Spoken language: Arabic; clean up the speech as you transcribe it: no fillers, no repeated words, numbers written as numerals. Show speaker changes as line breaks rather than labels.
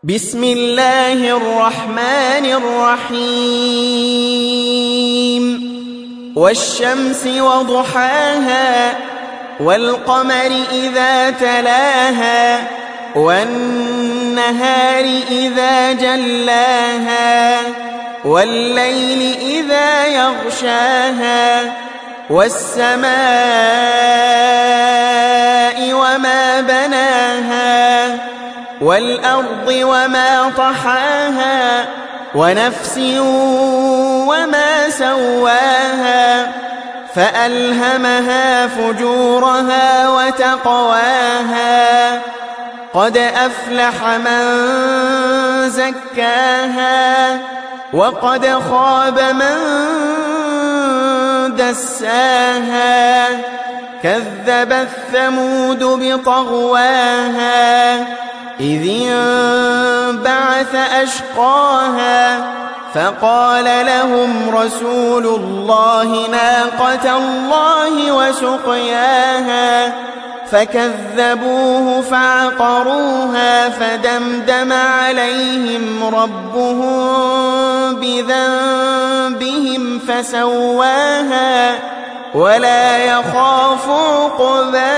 بسم الله الرحمن الرحيم والشمس وضحاها والقمر إذا تلاها والنهار إذا جلاها والليل إذا يغشاها والسماء وما بناها والأرض وما طحاها ونفس وما سواها فألهمها فجورها وتقواها قد أفلح من زكاها وقد خاب من دساها كذبت ثمود بطغواها إذ انبعث أشقاها فقال لهم رسول الله ناقة الله وسقياها فكذبوه فعقروها فدمدم عليهم ربهم بذنبهم فسواها ولا يخاف عقباها.